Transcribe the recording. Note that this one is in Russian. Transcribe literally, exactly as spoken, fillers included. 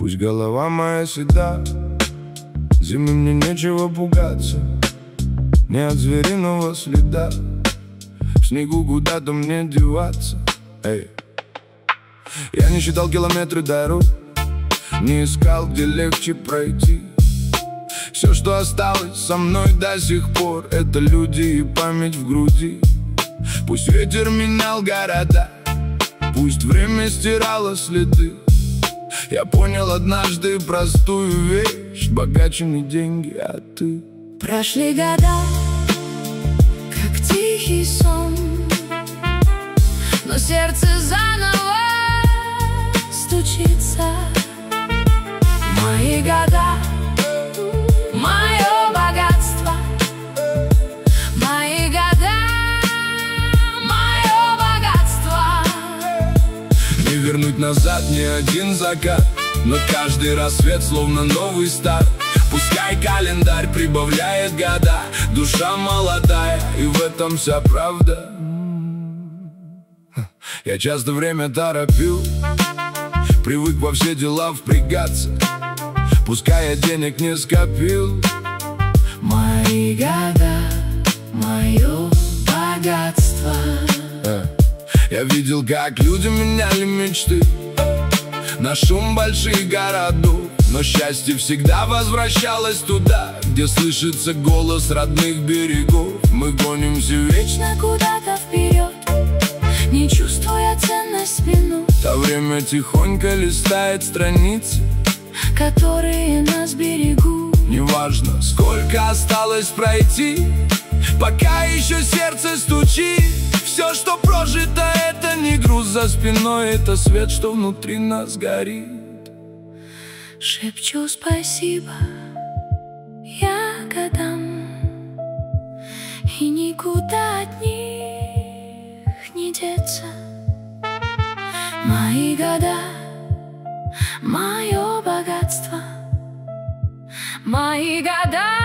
Пусть голова моя седа, зимы мне нечего пугаться, ни от звериного следа, в снегу куда-то мне деваться. Эй. Я не считал километры дорог, не искал, где легче пройти. Все, что осталось со мной до сих пор, это люди и память в груди. Пусть ветер менял города, пусть время стирало следы. Я понял однажды простую вещь: богаче не деньги, а ты. Прошли года, как тихий сон, но сердце заново стучится. Мои года, мое богатство, мои года, мое богатство. Не вернуть назад ни один закат, но каждый рассвет словно новый старт. Пускай календарь прибавляет года, душа молодая, и в этом вся правда. Я часто время торопил, привык во все дела впрягаться, пускай я денег не скопил. Мои года, мое богатство. Я видел, как люди меняли мечты на шум больших городов, но счастье всегда возвращалось туда, где слышится голос родных берегов. Мы гонимся вечно куда-то вперед, не чувствуя ценность минут. А время тихонько листает страницы, которые нас берегут. Неважно, сколько осталось пройти, пока еще сердце стучит. Все, что прожито, это не груз за спиной, это свет, что внутри нас горит. Шепчу спасибо ягодам, и никуда от них не деться. Мои года, мое богатство, мои года.